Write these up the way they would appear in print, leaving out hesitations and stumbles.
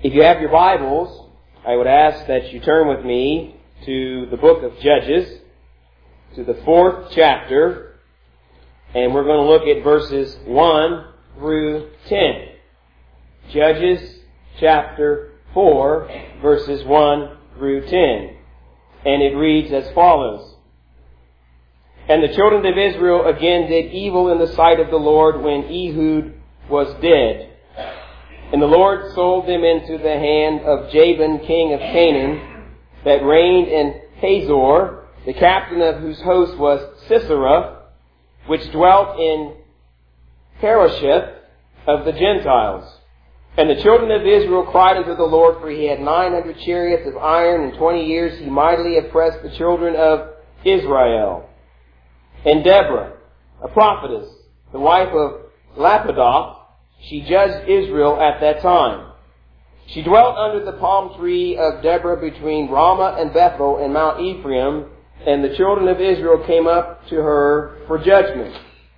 If you have your Bibles, I would ask that you turn with me to the book of Judges, to the 4th chapter, and we're going to look at verses 1 through 10. Judges chapter 4, verses 1 through 10. And it reads as follows. And the children of Israel again did evil in the sight of the Lord when Ehud was dead. And the Lord sold them into the hand of Jabin, king of Canaan, that reigned in Hazor, the captain of whose host was Sisera, which dwelt in Harosheth of the Gentiles. And the children of Israel cried unto the Lord, for he had 900 chariots of iron, and 20 years he mightily oppressed the children of Israel. And Deborah, a prophetess, the wife of Lapidoth, she judged Israel at that time. She dwelt under the palm tree of Deborah between Ramah and Bethel and Mount Ephraim, and the children of Israel came up to her for judgment.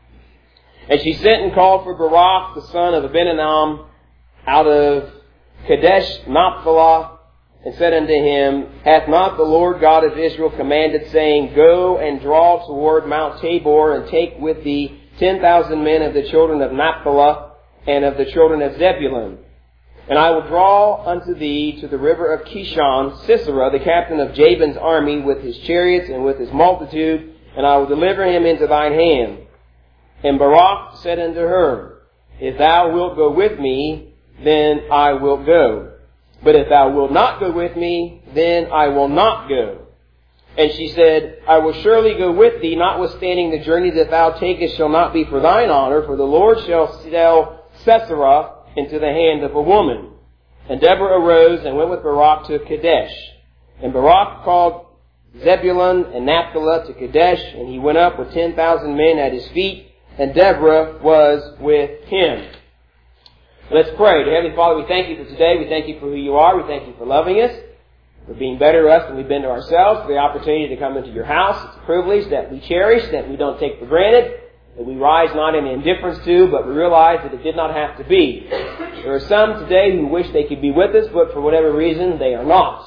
And she sent and called for Barak, the son of Abinadab, out of Kadesh Naphthalah, and said unto him, Hath not the Lord God of Israel commanded, saying, Go and draw toward Mount Tabor, and take with thee 10,000 men of the children of Naphthalah, and of the children of Zebulun. And I will draw unto thee to the river of Kishon Sisera, the captain of Jabin's army, with his chariots and with his multitude, and I will deliver him into thine hand. And Barak said unto her, If thou wilt go with me, then I will go. But if thou wilt not go with me, then I will not go. And she said, I will surely go with thee, notwithstanding the journey that thou takest shall not be for thine honor, for the Lord shall sell Sisera into the hand of a woman. And Deborah arose and went with Barak to Kadesh. And Barak called Zebulun and Naphthalah to Kadesh, and he went up with 10,000 men at his feet, and Deborah was with him. Let's pray. Dear Heavenly Father, we thank you for today. We thank you for who you are. We thank you for loving us, for being better to us than we've been to ourselves, for the opportunity to come into your house. It's a privilege that we cherish, that we don't take for granted, that we rise not in indifference to, but we realize that it did not have to be. There are some today who wish they could be with us, but for whatever reason, they are not.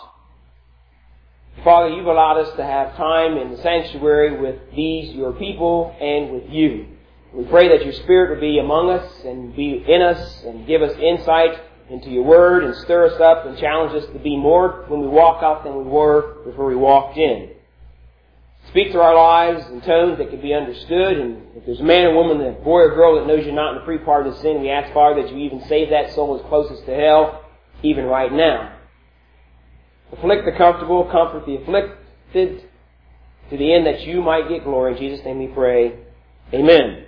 Father, you've allowed us to have time in the sanctuary with these, your people, and with you. We pray that your Spirit would be among us and be in us and give us insight into your word and stir us up and challenge us to be more when we walk out than we were before we walked in. Speak to our lives in tones that can be understood, and if there's a man or woman, a boy or girl that knows you're not in the free part of the sin, we ask, Father, that you even save that soul as closest to hell, even right now. Afflict the comfortable, comfort the afflicted, to the end that you might get glory. In Jesus' name we pray. Amen.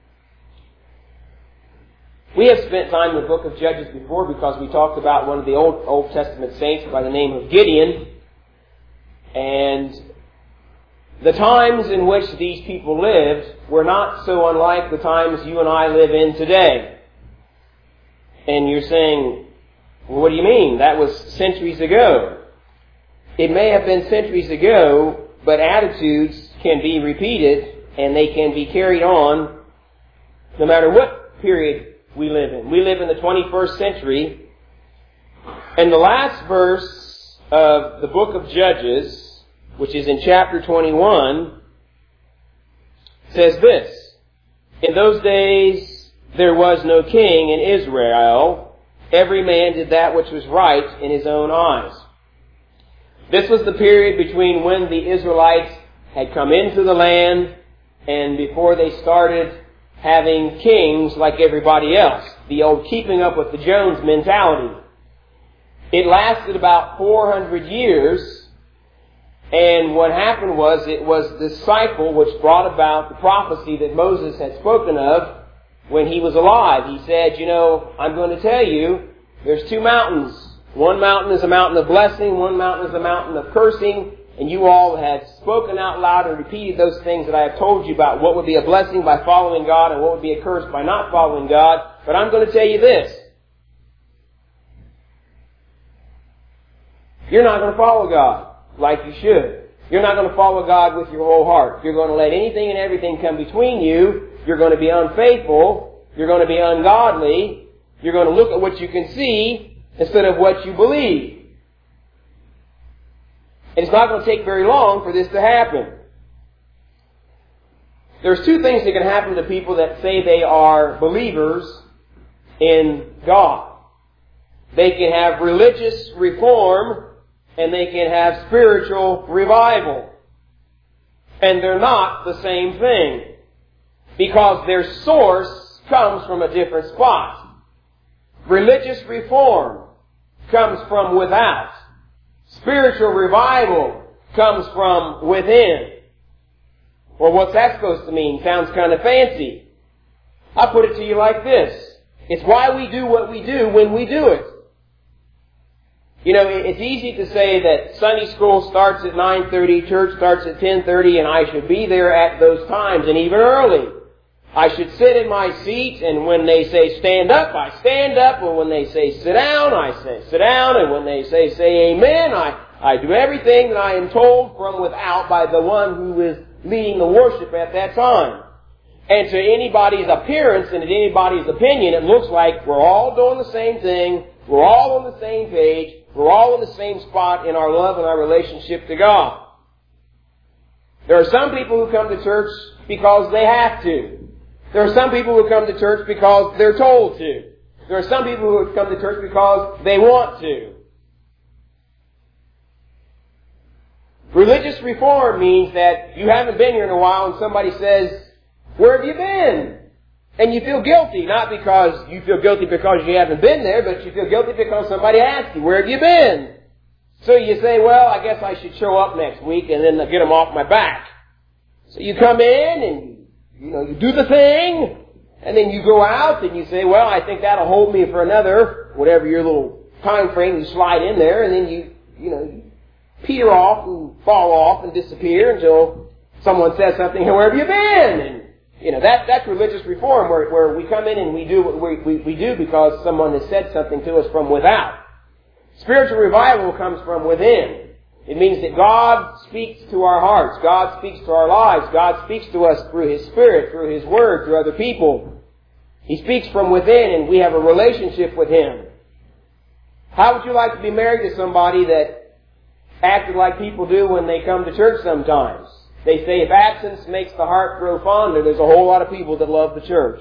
We have spent time in the book of Judges before because we talked about one of the Old Testament saints by the name of Gideon, and the times in which these people lived were not so unlike the times you and I live in today. And you're saying, well, what do you mean? That was centuries ago. It may have been centuries ago, but attitudes can be repeated and they can be carried on no matter what period we live in. We live in the 21st century, and the last verse of the book of Judges, which is in chapter 21, says this, In those days there was no king in Israel. Every man did that which was right in his own eyes. This was the period between when the Israelites had come into the land and before they started having kings like everybody else. The old keeping up with the Jones mentality. It lasted about 400 years. And what happened was, it was this cycle which brought about the prophecy that Moses had spoken of when he was alive. He said, I'm going to tell you, there's two mountains. One mountain is a mountain of blessing, one mountain is a mountain of cursing, and you all had spoken out loud and repeated those things that I have told you about what would be a blessing by following God and what would be a curse by not following God. But I'm going to tell you this. You're not going to follow God like you should. You're not going to follow God with your whole heart. You're going to let anything and everything come between you. You're going to be unfaithful. You're going to be ungodly. You're going to look at what you can see, instead of what you believe. And it's not going to take very long for this to happen. There's two things that can happen to people that say they are believers in God. They can have religious reform and they can have spiritual revival. And they're not the same thing, because their source comes from a different spot. Religious reform comes from without. Spiritual revival comes from within. Well, what's that supposed to mean? Sounds kind of fancy. I'll put it to you like this. It's why we do what we do when we do it. You know, it's easy to say that Sunday school starts at 9:30, church starts at 10:30, and I should be there at those times, and even early. I should sit in my seat, and when they say stand up, I stand up, and when they say sit down, I say sit down, and when they say amen, I do everything that I am told from without by the one who is leading the worship at that time. And to anybody's appearance and to anybody's opinion, it looks like we're all doing the same thing, we're all on the same page, we're all in the same spot in our love and our relationship to God. There are some people who come to church because they have to. There are some people who come to church because they're told to. There are some people who come to church because they want to. Religious reform means that you haven't been here in a while and somebody says, "Where have you been?" And you feel guilty, not because you feel guilty because you haven't been there, but you feel guilty because somebody asked you, "Where have you been?" So you say, "Well, I guess I should show up next week," and then get them off my back. So you come in and, you do the thing, and then you go out and you say, "Well, I think that'll hold me for another," whatever your little time frame, you slide in there, and then you peter off and fall off and disappear until someone says something, "Hey, where have you been?" And that's religious reform, where we come in and we do what we do because someone has said something to us from without. Spiritual revival comes from within. It means that God speaks to our hearts. God speaks to our lives. God speaks to us through His Spirit, through His Word, through other people. He speaks from within and we have a relationship with Him. How would you like to be married to somebody that acted like people do when they come to church sometimes? They say if absence makes the heart grow fonder, there's a whole lot of people that love the church.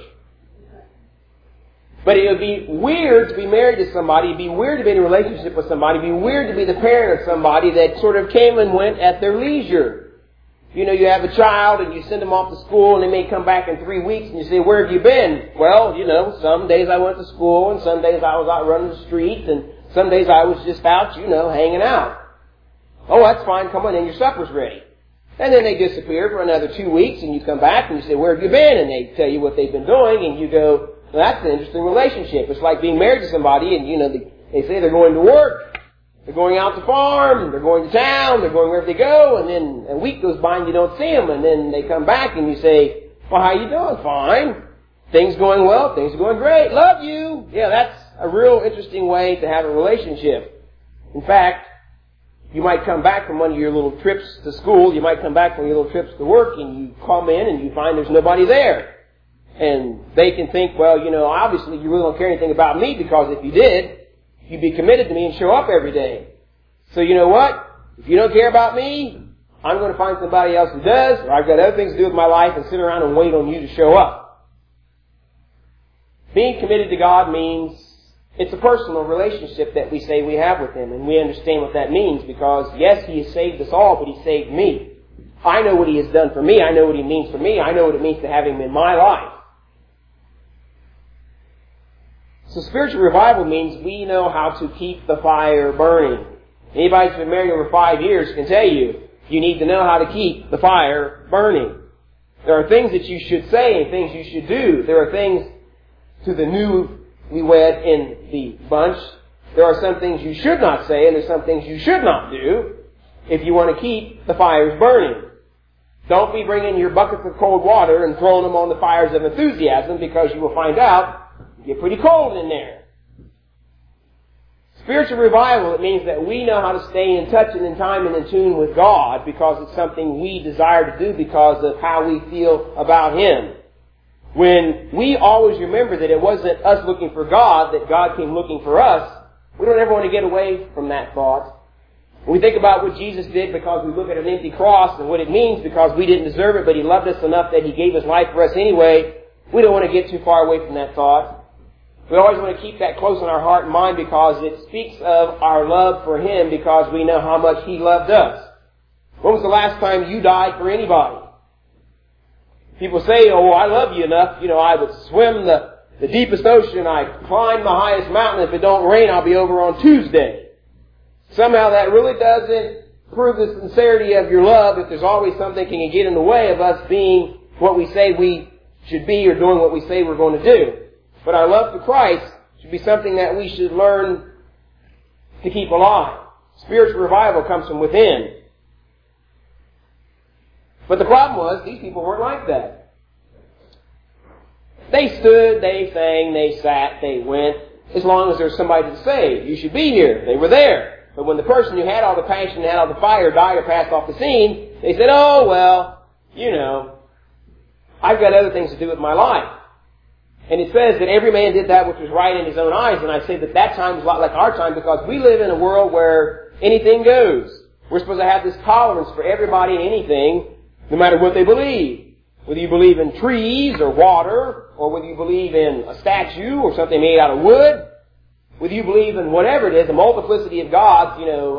But it would be weird to be married to somebody, it'd be weird to be in a relationship with somebody, it'd be weird to be the parent of somebody that sort of came and went at their leisure. You have a child and you send them off to school and they may come back in 3 weeks and you say, "Where have you been?" Well, some days I went to school and some days I was out running the streets and some days I was just out, hanging out. "Oh, that's fine, come on in, your supper's ready." And then they disappear for another 2 weeks and you come back and you say, "Where have you been?" And they tell you what they've been doing and you go, "Well, that's an interesting relationship." It's like being married to somebody and, they say they're going to work, they're going out to farm, they're going to town, they're going wherever they go, and then a week goes by and you don't see them, and then they come back and you say, "Well, how you doing?" "Fine. Things going well, things are going great. Love you." Yeah, that's a real interesting way to have a relationship. In fact, you might come back from one of your little trips to school, you might come back from your little trips to work, and you come in and you find there's nobody there. And they can think, "Well, obviously you really don't care anything about me, because if you did, you'd be committed to me and show up every day. So you know what? If you don't care about me, I'm going to find somebody else who does, or I've got other things to do with my life and sit around and wait on you to show up." Being committed to God means it's a personal relationship that we say we have with Him, and we understand what that means because, yes, He has saved us all, but He saved me. I know what He has done for me. I know what He means for me. I know what it means to have Him in my life. So spiritual revival means we know how to keep the fire burning. Anybody who's been married over 5 years can tell you need to know how to keep the fire burning. There are things that you should say and things you should do. There are things to the newlywed in the bunch. There are some things you should not say and there's some things you should not do if you want to keep the fires burning. Don't be bringing your buckets of cold water and throwing them on the fires of enthusiasm, because you will find out you get pretty cold in there. Spiritual revival, it means that we know how to stay in touch and in time and in tune with God because it's something we desire to do because of how we feel about Him. When we always remember that it wasn't us looking for God, that God came looking for us, We don't ever want to get away from that thought. When we think about what Jesus did because we look at an empty cross and what it means because we didn't deserve it, but He loved us enough that He gave His life for us anyway, we don't want to get too far away from that thought. We always want to keep that close in our heart and mind because it speaks of our love for Him because we know how much He loved us. When was the last time you died for anybody? People say, oh, I love you enough. I would swim the deepest ocean. I'd climb the highest mountain. If it don't rain, I'll be over on Tuesday. Somehow that really doesn't prove the sincerity of your love if there's always something that can get in the way of us being what we say we should be or doing what we say we're going to do. But our love for Christ should be something that we should learn to keep alive. Spiritual revival comes from within. But the problem was, these people weren't like that. They stood, they sang, they sat, they went. As long as there's somebody to say, you should be here. They were there. But when the person who had all the passion, had all the fire, died or passed off the scene, they said, oh, well, I've got other things to do with my life. And it says that every man did that which was right in his own eyes. And I say that time is a lot like our time because we live in a world where anything goes. We're supposed to have this tolerance for everybody and anything, no matter what they believe. Whether you believe in trees or water, or whether you believe in a statue or something made out of wood, whether you believe in whatever it is, a multiplicity of gods,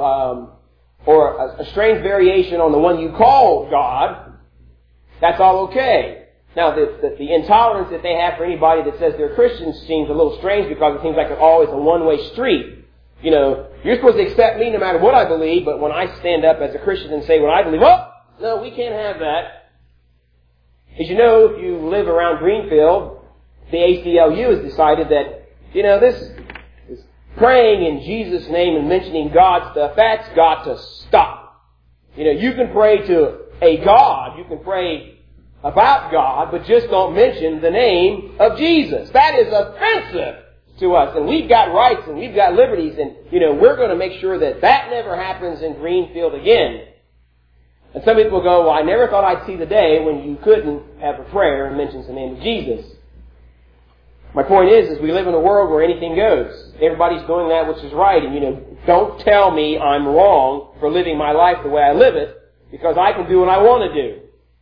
or a strange variation on the one you call God, that's all okay. Now, the intolerance that they have for anybody that says they're Christians seems a little strange because it seems like it's always a one-way street. You're supposed to accept me no matter what I believe, but when I stand up as a Christian and say what I believe, no, we can't have that. As you know, if you live around Greenfield, the ACLU has decided that, this praying in Jesus' name and mentioning God stuff, that's got to stop. You can pray to a God, you can pray about God, but just don't mention the name of Jesus. That is offensive to us. And we've got rights and we've got liberties and, we're going to make sure that never happens in Greenfield again. And some people go, well, I never thought I'd see the day when you couldn't have a prayer and mention the name of Jesus. My point is we live in a world where anything goes. Everybody's doing that which is right. And, don't tell me I'm wrong for living my life the way I live it because I can do what I want to do.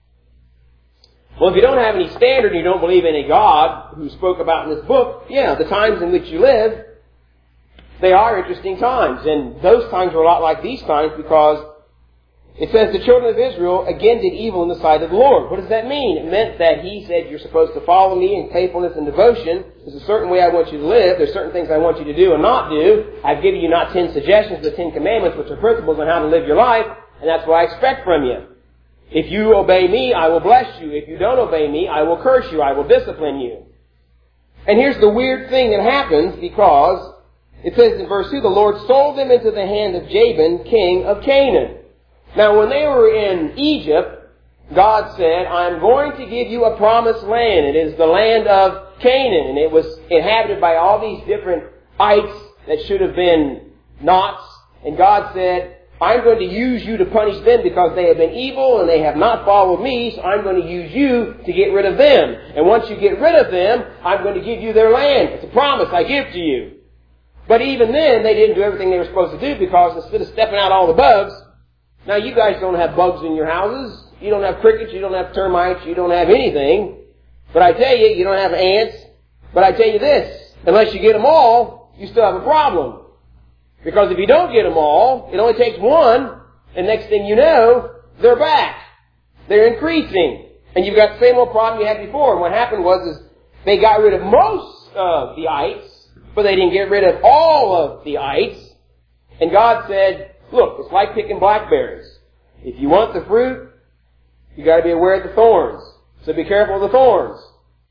Well, if you don't have any standard and you don't believe in a God who spoke about in this book, the times in which you live, they are interesting times. And those times were a lot like these times because it says the children of Israel again did evil in the sight of the Lord. What does that mean? It meant that He said you're supposed to follow me in faithfulness and devotion. There's a certain way I want you to live. There's certain things I want you to do and not do. I've given you not 10 suggestions, but 10 commandments, which are principles on how to live your life. And that's what I expect from you. If you obey me, I will bless you. If you don't obey me, I will curse you. I will discipline you. And here's the weird thing that happens because it says in verse 2, the Lord sold them into the hand of Jabin, king of Canaan. Now, when they were in Egypt, God said, I'm going to give you a promised land. It is the land of Canaan. And it was inhabited by all these different ites that should have been knots. And God said, I'm going to use you to punish them because they have been evil and they have not followed me, so I'm going to use you to get rid of them. And once you get rid of them, I'm going to give you their land. It's a promise I give to you. But even then, they didn't do everything they were supposed to do because instead of stepping out all the bugs, now you guys don't have bugs in your houses. You don't have crickets, you don't have termites, you don't have anything. But I tell you, you don't have ants. But I tell you this, unless you get them all, you still have a problem. Because if you don't get them all, it only takes one, and next thing you know, they're back. They're increasing. And you've got the same old problem you had before. And what happened was they got rid of most of the ites, but they didn't get rid of all of the ites. And God said, look, it's like picking blackberries. If you want the fruit, you got to be aware of the thorns. So be careful of the thorns.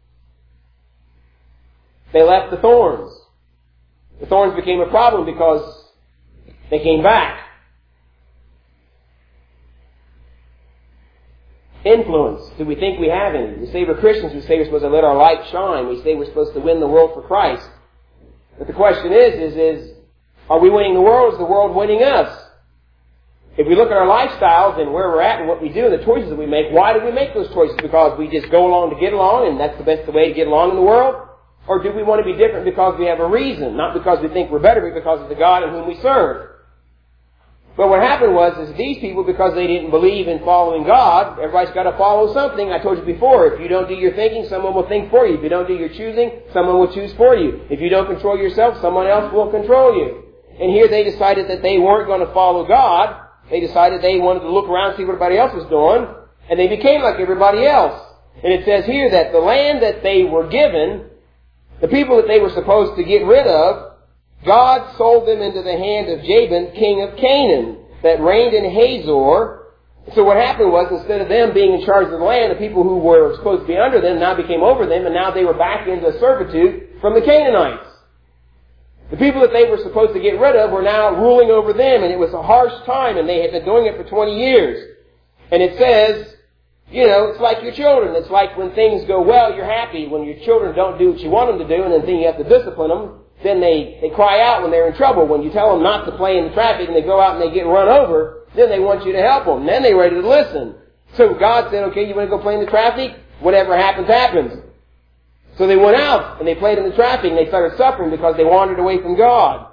They left the thorns. The thorns became a problem because they came back. Influence. Do we think we have any? We say we're Christians. We say we're supposed to let our light shine. We say we're supposed to win the world for Christ. But the question is, are we winning the world or is the world winning us? If we look at our lifestyles and where we're at and what we do and the choices that we make, why do we make those choices? Because we just go along to get along and that's the best way to get along in the world? Or do we want to be different because we have a reason? Not because we think we're better, but because of the God in whom we serve. But what happened was these people, because they didn't believe in following God, everybody's got to follow something. I told you before, if you don't do your thinking, someone will think for you. If you don't do your choosing, someone will choose for you. If you don't control yourself, someone else will control you. And here they decided that they weren't going to follow God. They decided they wanted to look around and see what everybody else was doing. And they became like everybody else. And it says here that the land that they were given, the people that they were supposed to get rid of, God sold them into the hand of Jabin, king of Canaan, that reigned in Hazor. So what happened was, instead of them being in charge of the land, the people who were supposed to be under them now became over them, and now they were back into servitude from the Canaanites. The people that they were supposed to get rid of were now ruling over them, and it was a harsh time, and they had been doing it for 20 years. And it says, it's like your children. It's like when things go well, you're happy. When your children don't do what you want them to do, and then you have to discipline them, then they cry out when they're in trouble. When you tell them not to play in the traffic and they go out and they get run over, then they want you to help them. And then they're ready to listen. So God said, okay, you want to go play in the traffic? Whatever happens, happens. So they went out and they played in the traffic and they started suffering because they wandered away from God.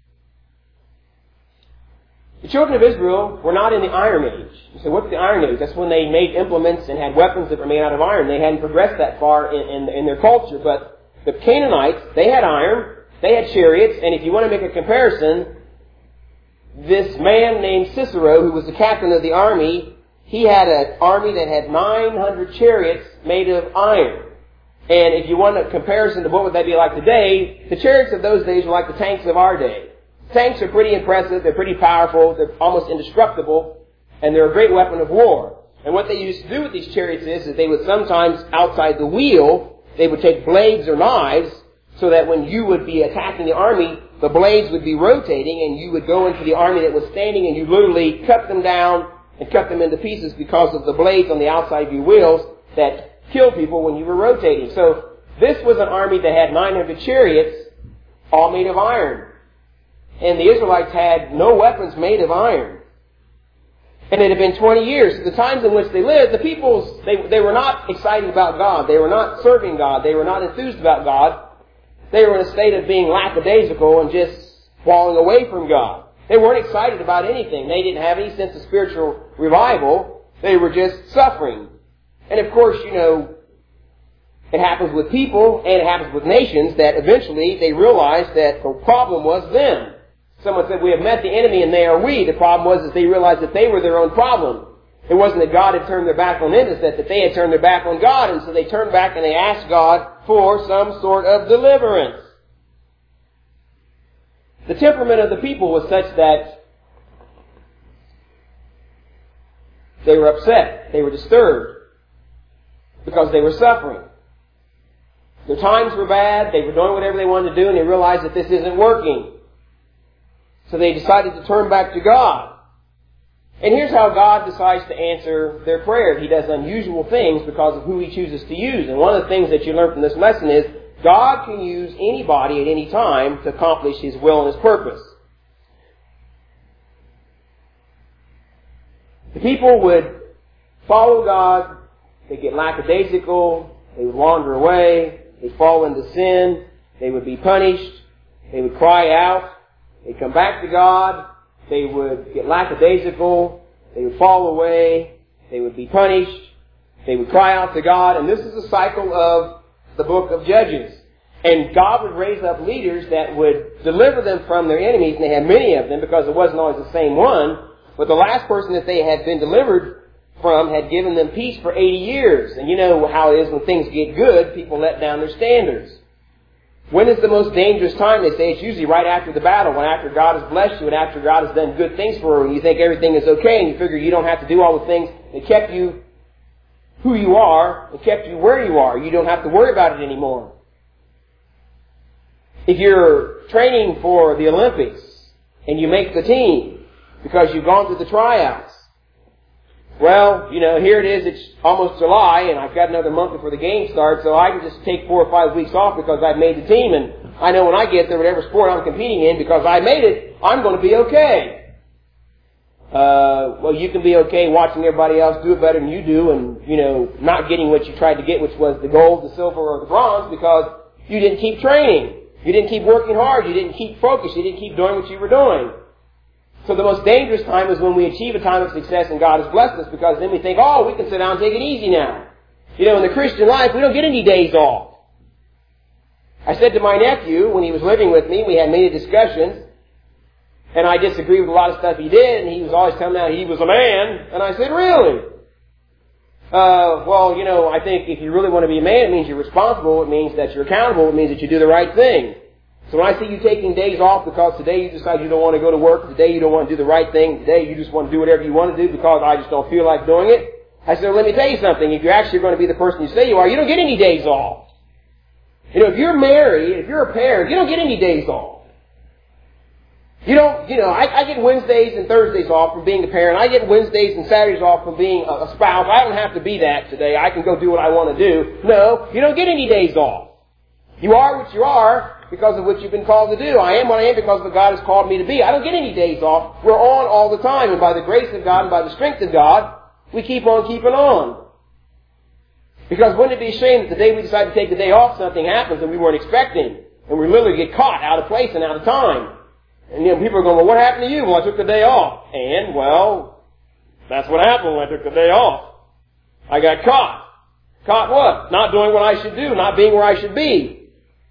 The children of Israel were not in the Iron Age. You say, what's the Iron Age? That's when they made implements and had weapons that were made out of iron. They hadn't progressed that far in their culture. But the Canaanites, they had iron. They had chariots, and if you want to make a comparison, this man named Cicero, who was the captain of the army, he had an army that had 900 chariots made of iron. And if you want a comparison to what would that be like today, the chariots of those days were like the tanks of our day. Tanks are pretty impressive, they're pretty powerful, they're almost indestructible, and they're a great weapon of war. And what they used to do with these chariots is they would sometimes, outside the wheel, they would take blades or knives, so that when you would be attacking the army, the blades would be rotating and you would go into the army that was standing and you literally cut them down and cut them into pieces because of the blades on the outside of your wheels that killed people when you were rotating. So this was an army that had 900 chariots, all made of iron. And the Israelites had no weapons made of iron. And it had been 20 years. The times in which they lived, the peoples, they were not excited about God. They were not serving God. They were not enthused about God. They were in a state of being lackadaisical and just falling away from God. They weren't excited about anything. They didn't have any sense of spiritual revival. They were just suffering. And of course, it happens with people and it happens with nations that eventually they realize that the problem was them. Someone said, we have met the enemy and they are we. The problem was that they realized that they were their own problem. It wasn't that God had turned their back on them, it's that they had turned their back on God. And so they turned back and they asked God for some sort of deliverance. The temperament of the people was such that they were upset, they were disturbed, because they were suffering. Their times were bad, they were doing whatever they wanted to do, and they realized that this isn't working. So they decided to turn back to God. And here's how God decides to answer their prayer. He does unusual things because of who He chooses to use. And one of the things that you learn from this lesson is God can use anybody at any time to accomplish His will and His purpose. The people would follow God, they'd get lackadaisical, they would wander away, they'd fall into sin, they would be punished, they would cry out, they'd come back to God, they would get lackadaisical, they would fall away, they would be punished, they would cry out to God, and this is a cycle of the book of Judges. And God would raise up leaders that would deliver them from their enemies, and they had many of them because it wasn't always the same one, but the last person that they had been delivered from had given them peace for 80 years. And you know how it is when things get good, people let down their standards. When is the most dangerous time? They say it's usually right after the battle, when after God has blessed you and after God has done good things for you and you think everything is okay and you figure you don't have to do all the things that kept you who you are and kept you where you are. You don't have to worry about it anymore. If you're training for the Olympics and you make the team because you've gone through the tryouts, well, here it is, it's almost July, and I've got another month before the game starts, so I can just take 4 or 5 weeks off because I've made the team, and I know when I get there, whatever sport I'm competing in, because I made it, I'm going to be okay. Well, you can be okay watching everybody else do it better than you do, and, not getting what you tried to get, which was the gold, the silver, or the bronze, because You didn't keep training. You didn't keep working hard. You didn't keep focused. You didn't keep doing what you were doing. So the most dangerous time is when we achieve a time of success and God has blessed us, because then we think, oh, we can sit down and take it easy now. You know, in the Christian life, we don't get any days off. I said to my nephew, when he was living with me, we had many discussions, and I disagreed with a lot of stuff he did, and he was always telling me how he was a man. And I said, really? Well, you know, I think if you really want to be a man, it means you're responsible, it means that you're accountable, it means that you do the right thing. So when I see you taking days off because today you decide you don't want to go to work, today you don't want to do the right thing, today you just want to do whatever you want to do because I just don't feel like doing it, I said, well, let me tell you something. If you're actually going to be the person you say you are, you don't get any days off. You know, if you're married, if you're a parent, you don't get any days off. You don't, you know, I get Wednesdays and Thursdays off from being a parent. I get Wednesdays and Saturdays off from being a spouse. I don't have to be that today. I can go do what I want to do. No, you don't get any days off. You are what you are because of what you've been called to do. I am what I am because of what God has called me to be. I don't get any days off. We're on all the time. And by the grace of God and by the strength of God, we keep on keeping on. Because wouldn't it be a shame that the day we decide to take the day off, something happens and we weren't expecting. And we literally get caught out of place and out of time. And, you know, people are going, well, what happened to you? Well, I took the day off. And, well, that's what happened when I took the day off. I got caught. Caught what? Not doing what I should do, not being where I should be.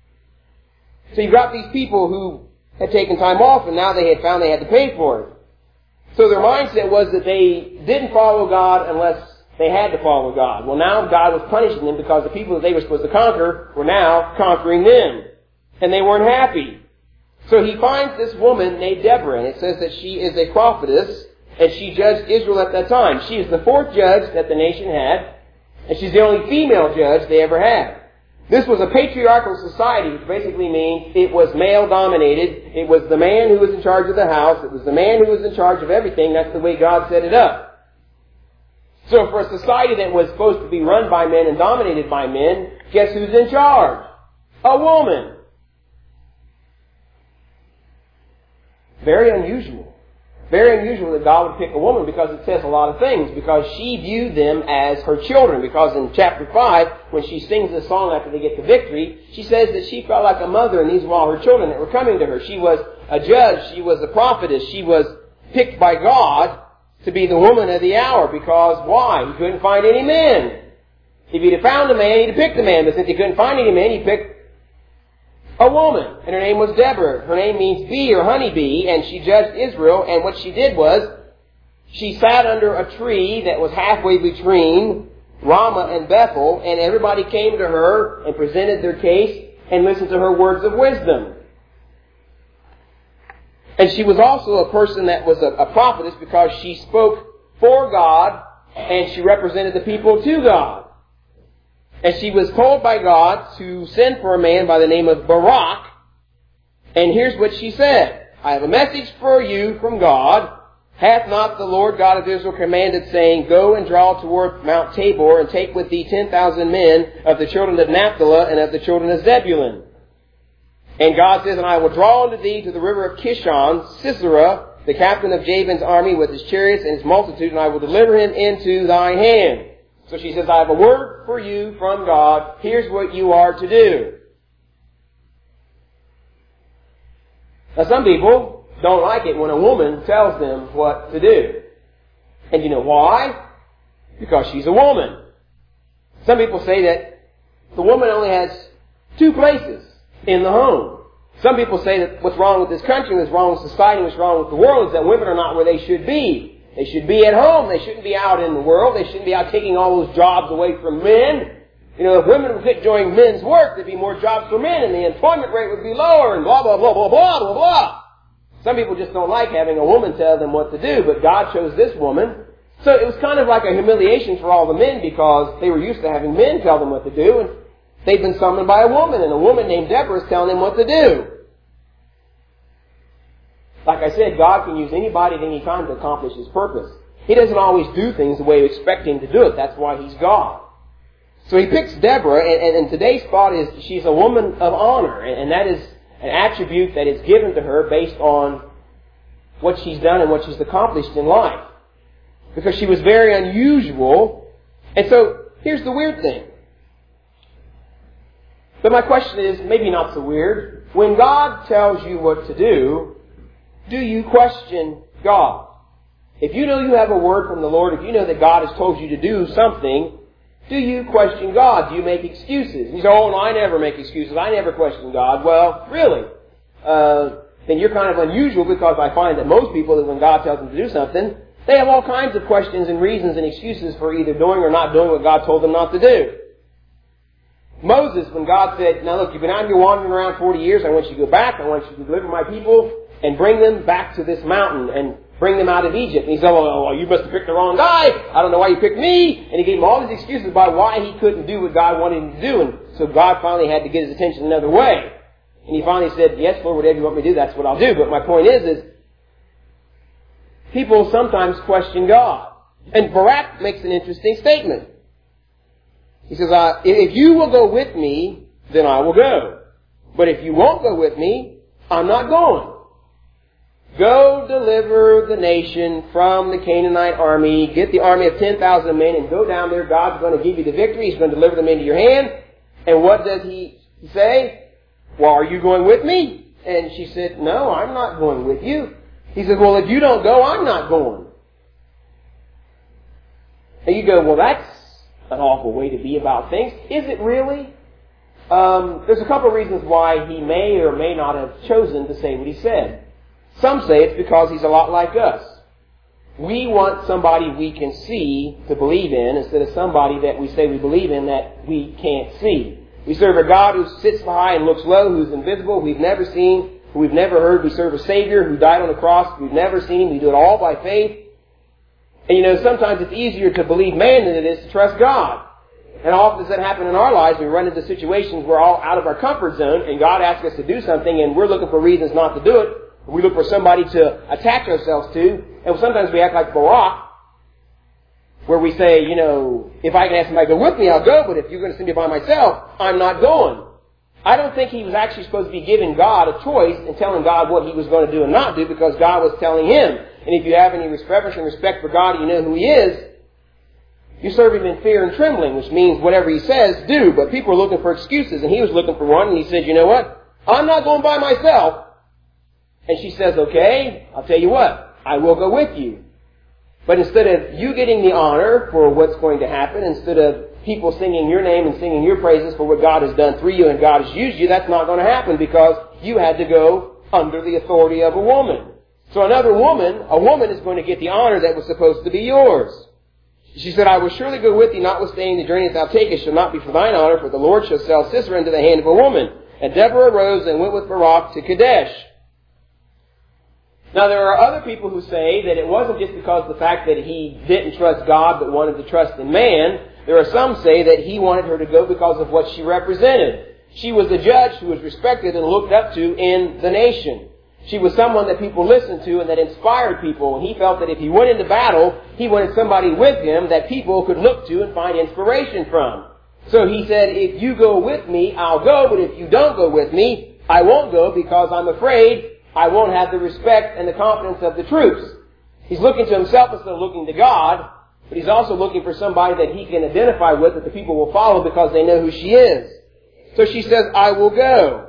So you've got these people who had taken time off and now they had found they had to pay for it. So their mindset was that they didn't follow God unless they had to follow God. Well, now God was punishing them because the people that they were supposed to conquer were now conquering them. And they weren't happy. So he finds this woman named Deborah, and it says that she is a prophetess, and she judged Israel at that time. She is the fourth judge that the nation had, and she's the only female judge they ever had. This was a patriarchal society, which basically means it was male-dominated. It was the man who was in charge of the house. It was the man who was in charge of everything. That's the way God set it up. So for a society that was supposed to be run by men and dominated by men, guess who's in charge? A woman. Very unusual. Very unusual that God would pick a woman, because it says a lot of things. Because she viewed them as her children. Because in chapter 5, when she sings this song after they get the victory, she says that she felt like a mother, and these were all her children that were coming to her. She was a judge. She was a prophetess. She was picked by God to be the woman of the hour. Because why? He couldn't find any men. If he'd have found a man, he'd have picked a man. But since he couldn't find any men, he picked a woman, and her name was Deborah. Her name means bee or honeybee, and she judged Israel, and what she did was, she sat under a tree that was halfway between Ramah and Bethel, and everybody came to her and presented their case and listened to her words of wisdom. And she was also a person that was a prophetess because she spoke for God, and she represented the people to God. And she was told by God to send for a man by the name of Barak. And here's what she said. I have a message for you from God. Hath not the Lord God of Israel commanded, saying, Go and draw toward Mount Tabor, and take with thee 10,000 men of the children of Naphtali and of the children of Zebulun. And God says, And I will draw unto thee to the river of Kishon, Sisera, the captain of Jabin's army, with his chariots and his multitude, and I will deliver him into thy hand. So she says, I have a word for you from God. Here's what you are to do. Now some people don't like it when a woman tells them what to do. And you know why? Because she's a woman. Some people say that the woman only has two places in the home. Some people say that what's wrong with this country, what's wrong with society, what's wrong with the world is that women are not where they should be. They should be at home. They shouldn't be out in the world. They shouldn't be out taking all those jobs away from men. You know, if women would quit doing men's work, there'd be more jobs for men, and the employment rate would be lower, and blah, blah, blah, blah, blah, blah, blah. Some people just don't like having a woman tell them what to do, but God chose this woman. So it was kind of like a humiliation for all the men, because they were used to having men tell them what to do, and they'd been summoned by a woman, and a woman named Deborah is telling them what to do. Like I said, God can use anybody at any time to accomplish His purpose. He doesn't always do things the way you expect Him to do it. That's why He's God. So He picks Deborah, and today's thought is she's a woman of honor, and that is an attribute that is given to her based on what she's done and what she's accomplished in life. Because she was very unusual. And so, here's the weird thing. But my question is, maybe not so weird. When God tells you what to do you question God? If you know you have a word from the Lord, if you know that God has told you to do something, do you question God? Do you make excuses? And you say, oh, no, I never make excuses. I never question God. Well, really? Then you're kind of unusual, because I find that most people, that when God tells them to do something, they have all kinds of questions and reasons and excuses for either doing or not doing what God told them not to do. Moses, when God said, now look, you've been out here wandering around 40 years. I want you to go back. I want you to deliver my people and bring them back to this mountain and bring them out of Egypt. And he said, well, you must have picked the wrong guy. I don't know why you picked me. And he gave him all these excuses about why he couldn't do what God wanted him to do. And so God finally had to get his attention another way. And he finally said, yes, Lord, whatever you want me to do, that's what I'll do. But my point is people sometimes question God. And Barak makes an interesting statement. He says, if you will go with me, then I will go. But if you won't go with me, I'm not going. Go deliver the nation from the Canaanite army. Get the army of 10,000 men and go down there. God's going to give you the victory. He's going to deliver them into your hand. And what does he say? Well, are you going with me? And she said, no, I'm not going with you. He said, well, if you don't go, I'm not going. And you go, well, that's an awful way to be about things. Is it really? There's a couple of reasons why he may or may not have chosen to say what he said. Some say it's because he's a lot like us. We want somebody we can see to believe in instead of somebody that we say we believe in that we can't see. We serve a God who sits high and looks low, who's invisible, who we've never seen, who we've never heard. We serve a Savior who died on the cross. We've never seen him. We do it all by faith. And sometimes it's easier to believe man than it is to trust God. And often does that happen in our lives? We run into situations where we're all out of our comfort zone and God asks us to do something and we're looking for reasons not to do it. We look for somebody to attach ourselves to. And sometimes we act like Barak, where we say, if I can ask somebody to go with me, I'll go. But if you're going to send me by myself, I'm not going. I don't think he was actually supposed to be giving God a choice and telling God what he was going to do and not do, because God was telling him. And if you have any reverence and respect for God, you know who he is, you serve him in fear and trembling, which means whatever he says, do. But people are looking for excuses, and he was looking for one, and he said, you know what? I'm not going by myself. And she says, okay, I'll tell you what, I will go with you. But instead of you getting the honor for what's going to happen, instead of people singing your name and singing your praises for what God has done through you and God has used you, that's not going to happen because you had to go under the authority of a woman. So a woman is going to get the honor that was supposed to be yours. She said, I will surely go with thee, notwithstanding the journey that thou takest shall not be for thine honor, for the Lord shall sell Sisera into the hand of a woman. And Deborah arose and went with Barak to Kadesh. Now, there are other people who say that it wasn't just because of the fact that he didn't trust God but wanted to trust in man. There are some say that he wanted her to go because of what she represented. She was a judge who was respected and looked up to in the nation. She was someone that people listened to and that inspired people. And he felt that if he went into battle, he wanted somebody with him that people could look to and find inspiration from. So he said, if you go with me, I'll go. But if you don't go with me, I won't go because I'm afraid I won't have the respect and the confidence of the troops. He's looking to himself instead of looking to God, but he's also looking for somebody that he can identify with, that the people will follow because they know who she is. So she says, I will go.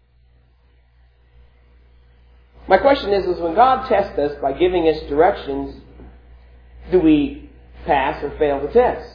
My question is when God tests us by giving us directions, do we pass or fail the test?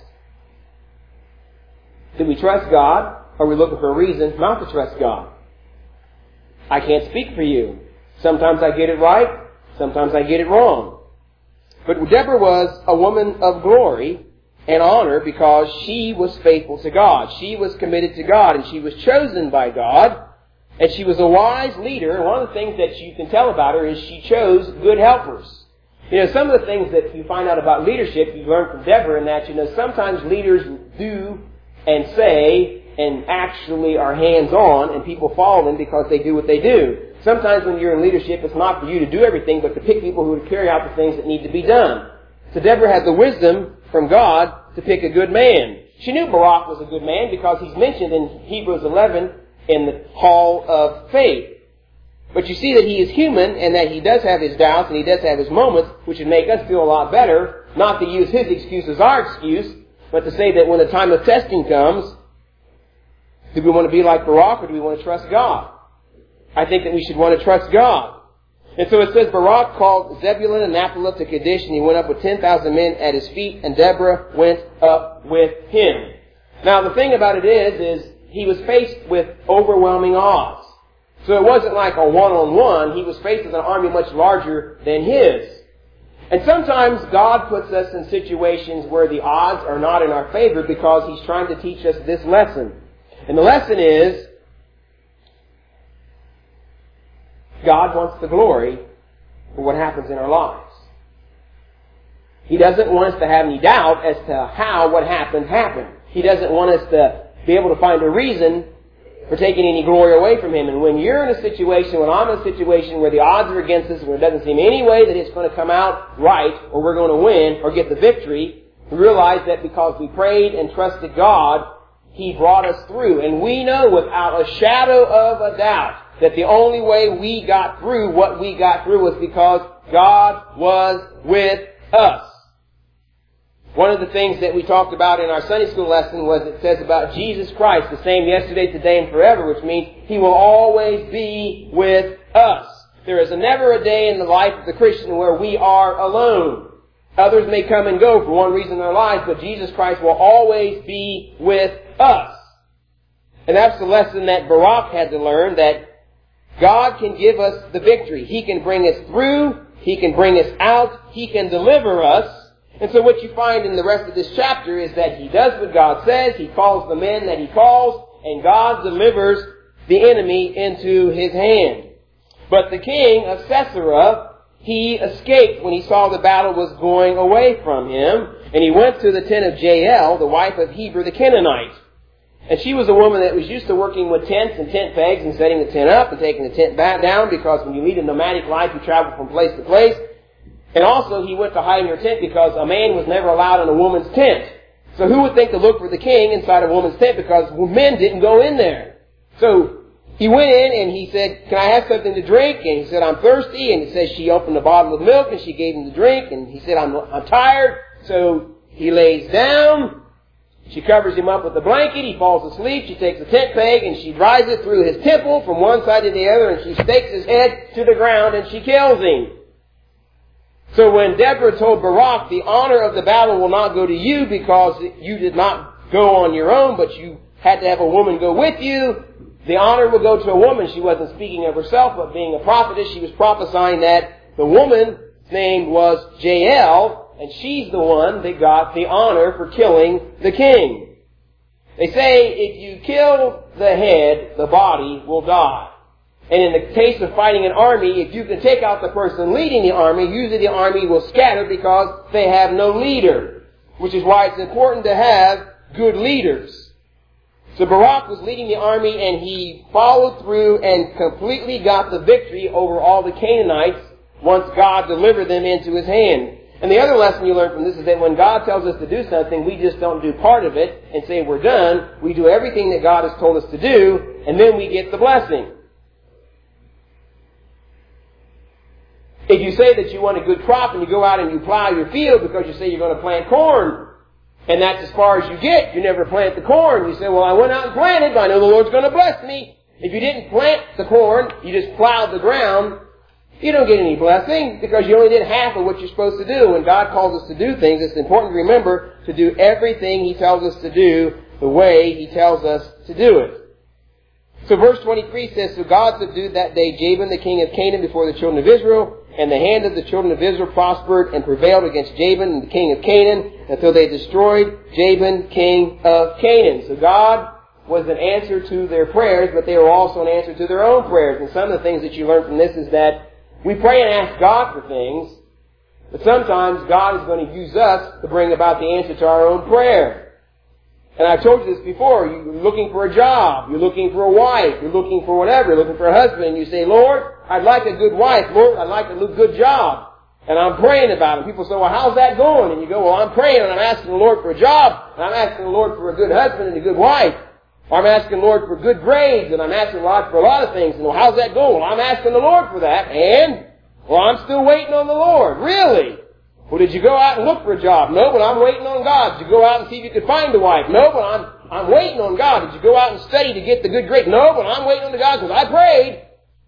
Do we trust God, or are we looking for a reason not to trust God? I can't speak for you. Sometimes I get it right, sometimes I get it wrong. But Deborah was a woman of glory and honor because she was faithful to God. She was committed to God, and she was chosen by God, and she was a wise leader. And one of the things that you can tell about her is she chose good helpers. Some of the things that you find out about leadership, you learn from Deborah in that, sometimes leaders do and say and actually are hands-on, and people follow them because they do what they do. Sometimes when you're in leadership, it's not for you to do everything, but to pick people who would carry out the things that need to be done. So Deborah had the wisdom from God to pick a good man. She knew Barak was a good man because he's mentioned in Hebrews 11 in the Hall of Faith. But you see that he is human and that he does have his doubts and he does have his moments, which would make us feel a lot better, not to use his excuse as our excuse, but to say that when the time of testing comes, Do we want to be like Barak, or do we want to trust God? I think that we should want to trust God. And so it says, Barak called Zebulun and Naphtali to Kadesh, and he went up with 10,000 men at his feet, and Deborah went up with him. Now the thing about it is he was faced with overwhelming odds. So it wasn't like a one-on-one. He was faced with an army much larger than his. And sometimes God puts us in situations where the odds are not in our favor because He's trying to teach us this lesson. And the lesson is, God wants the glory for what happens in our lives. He doesn't want us to have any doubt as to how what happened. He doesn't want us to be able to find a reason for taking any glory away from Him. And when you're in a situation, when I'm in a situation where the odds are against us, where it doesn't seem any way that it's going to come out right, or we're going to win, or get the victory, we realize that because we prayed and trusted God, He brought us through. And we know without a shadow of a doubt that the only way we got through what we got through was because God was with us. One of the things that we talked about in our Sunday school lesson was it says about Jesus Christ, the same yesterday, today, and forever, which means He will always be with us. There is never a day in the life of the Christian where we are alone. Others may come and go for one reason in their lives, but Jesus Christ will always be with us. And that's the lesson that Barak had to learn, that God can give us the victory. He can bring us through. He can bring us out. He can deliver us. And so what you find in the rest of this chapter is that He does what God says. He calls the men that He calls, and God delivers the enemy into His hand. But the king of Sisera, he escaped when he saw the battle was going away from him, and he went to the tent of Jael, the wife of Heber the Canaanite. And she was a woman that was used to working with tents and tent pegs and setting the tent up and taking the tent back down, because when you lead a nomadic life, you travel from place to place. And also he went to hide in her tent because a man was never allowed in a woman's tent. So who would think to look for the king inside a woman's tent, because men didn't go in there? So he went in and he said, "Can I have something to drink?" And he said, "I'm thirsty." And it says she opened a bottle of milk and she gave him the drink. And he said, I'm tired. So he lays down. She covers him up with a blanket. He falls asleep. She takes a tent peg and she drives it through his temple from one side to the other, and she stakes his head to the ground and she kills him. So when Deborah told Barak, the honor of the battle will not go to you because you did not go on your own, but you had to have a woman go with you, the honor will go to a woman. She wasn't speaking of herself, but being a prophetess, she was prophesying that the woman's name was Jael, and she's the one that got the honor for killing the king. They say if you kill the head, the body will die. And in the case of fighting an army, if you can take out the person leading the army, usually the army will scatter because they have no leader. Which is why it's important to have good leaders. So Barak was leading the army, and he followed through and completely got the victory over all the Canaanites once God delivered them into His hand. And the other lesson you learn from this is that when God tells us to do something, we just don't do part of it and say we're done. We do everything that God has told us to do, and then we get the blessing. If you say that you want a good crop and you go out and you plow your field because you say you're going to plant corn, and that's as far as you get, you never plant the corn. You say, well, I went out and planted, but I know the Lord's going to bless me. If you didn't plant the corn, you just plowed the ground, you don't get any blessing because you only did half of what you're supposed to do. When God calls us to do things, it's important to remember to do everything He tells us to do the way He tells us to do it. So verse 23 says, so God subdued that day Jabin, the king of Canaan, before the children of Israel, and the hand of the children of Israel prospered and prevailed against Jabin, the king of Canaan, until they destroyed Jabin, king of Canaan. So God was an answer to their prayers, but they were also an answer to their own prayers. And some of the things that you learn from this is that we pray and ask God for things, but sometimes God is going to use us to bring about the answer to our own prayer. And I've told you this before. You're looking for a job. You're looking for a wife. You're looking for whatever. You're looking for a husband. And you say, Lord, I'd like a good wife. Lord, I'd like a good job. And I'm praying about it. People say, well, how's that going? And you go, well, I'm praying and I'm asking the Lord for a job. And I'm asking the Lord for a good husband and a good wife. Or I'm asking the Lord for good grades. And I'm asking the Lord for a lot of things. And well, how's that going? Well, I'm asking the Lord for that. And, well, I'm still waiting on the Lord. Really? Well, did you go out and look for a job? No, but I'm waiting on God. Did you go out and see if you could find a wife? No, but I'm waiting on God. Did you go out and study to get the good grade? No, but I'm waiting on the God because I prayed.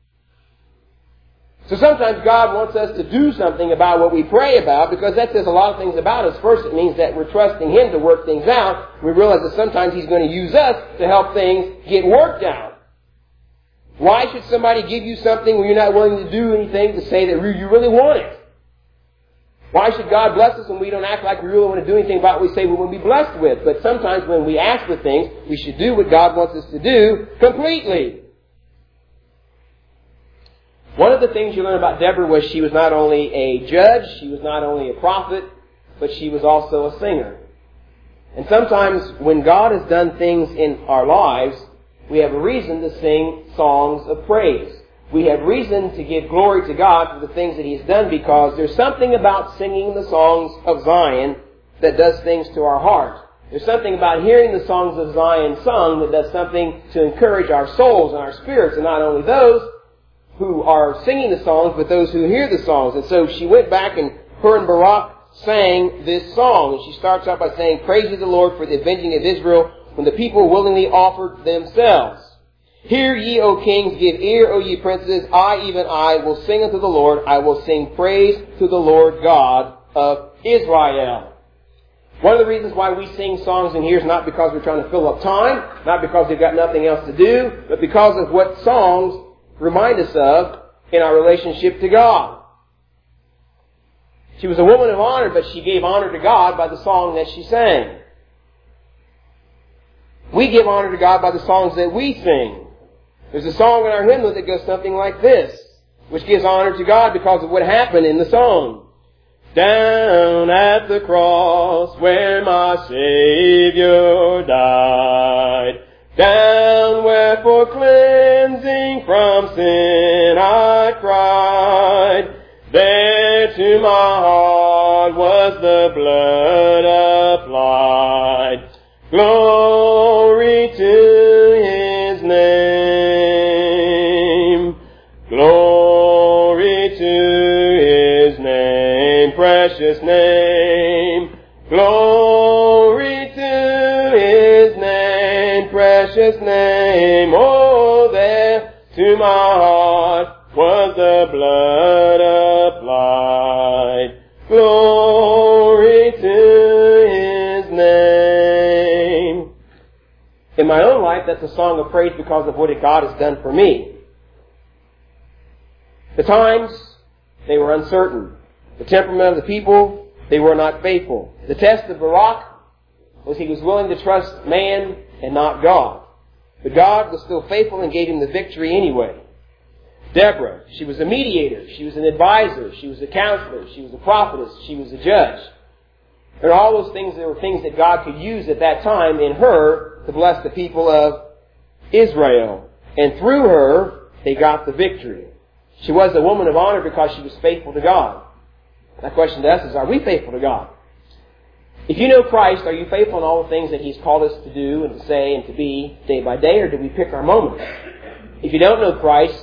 So sometimes God wants us to do something about what we pray about, because that says a lot of things about us. First, it means that we're trusting Him to work things out. We realize that sometimes He's going to use us to help things get worked out. Why should somebody give you something when you're not willing to do anything to say that you really want it? Why should God bless us when we don't act like we really want to do anything about what we say we want to be blessed with? But sometimes when we ask for things, we should do what God wants us to do completely. One of the things you learn about Deborah was she was not only a judge, she was not only a prophet, but she was also a singer. And sometimes when God has done things in our lives, we have a reason to sing songs of praise. We have reason to give glory to God for the things that He has done, because there's something about singing the songs of Zion that does things to our heart. There's something about hearing the songs of Zion sung that does something to encourage our souls and our spirits, and not only those who are singing the songs, but those who hear the songs. And so she went back, and her and Barak sang this song. And she starts out by saying, "Praise ye the Lord for the avenging of Israel, when the people willingly offered themselves. Hear ye, O kings, give ear, O ye princes. I will sing unto the Lord. I will sing praise to the Lord God of Israel." One of the reasons why we sing songs in here is not because we're trying to fill up time, not because we've got nothing else to do, but because of what songs remind us of in our relationship to God. She was a woman of honor, but she gave honor to God by the song that she sang. We give honor to God by the songs that we sing. There's a song in our hymnal that goes something like this, which gives honor to God because of what happened in the song. Down at the cross where my Savior died, down where for cleansing from sin I cried, there to my heart was the blood applied. Glory to His name. Glory to His name, precious name. Glory to His name, precious name. Oh, there to my heart was the blood applied. Glory to His name. In my own life, that's a song of praise because of what God has done for me. The times, they were uncertain. The temperament of the people, they were not faithful. The test of Barak was he was willing to trust man and not God. But God was still faithful and gave him the victory anyway. Deborah, she was a mediator, she was an advisor, she was a counselor, she was a prophetess, she was a judge. There are all those things, there were things that God could use at that time in her to bless the people of Israel. And through her, they got the victory. She was a woman of honor because she was faithful to God. My question to us is, are we faithful to God? If you know Christ, are you faithful in all the things that He's called us to do and to say and to be day by day, or do we pick our moments? If you don't know Christ,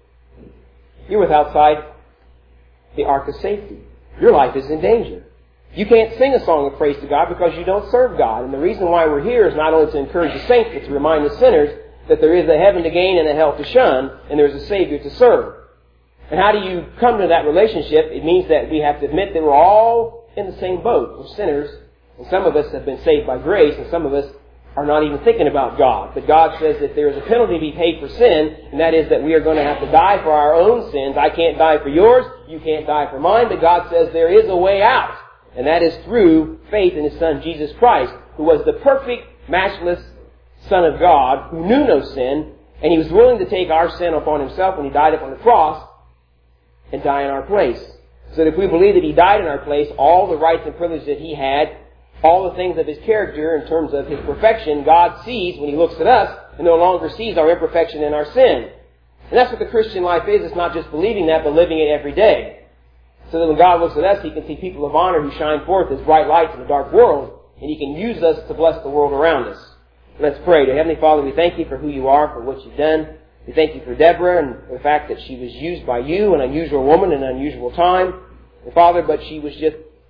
you're without outside the ark of safety. Your life is in danger. You can't sing a song of praise to God because you don't serve God. And the reason why we're here is not only to encourage the saints, but to remind the sinners that there is a heaven to gain and a hell to shun, and there's a Savior to serve. And how do you come to that relationship? It means that we have to admit that we're all in the same boat. We're sinners, and some of us have been saved by grace, and some of us are not even thinking about God. But God says that there is a penalty to be paid for sin, and that is that we are going to have to die for our own sins. I can't die for yours, you can't die for mine, but God says there is a way out, and that is through faith in His Son, Jesus Christ, who was the perfect, matchless Son of God, who knew no sin, and He was willing to take our sin upon Himself when He died upon the cross and die in our place. So that if we believe that He died in our place, all the rights and privileges that He had, all the things of His character in terms of His perfection, God sees when He looks at us and no longer sees our imperfection and our sin. And that's what the Christian life is. It's not just believing that, but living it every day. So that when God looks at us, He can see people of honor who shine forth as bright lights in a dark world, and He can use us to bless the world around us. Let's pray. Dear Heavenly Father, we thank You for who You are, for what You've done. We thank You for Deborah and the fact that she was used by You, an unusual woman in an unusual time. And Father, but she was just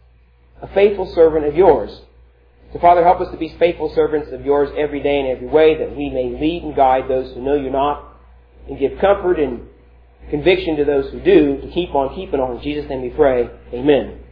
a faithful servant of yours. So Father, help us to be faithful servants of yours every day in every way, that we may lead and guide those who know you not, and give comfort and conviction to those who do, to keep on keeping on. In Jesus' name we pray. Amen.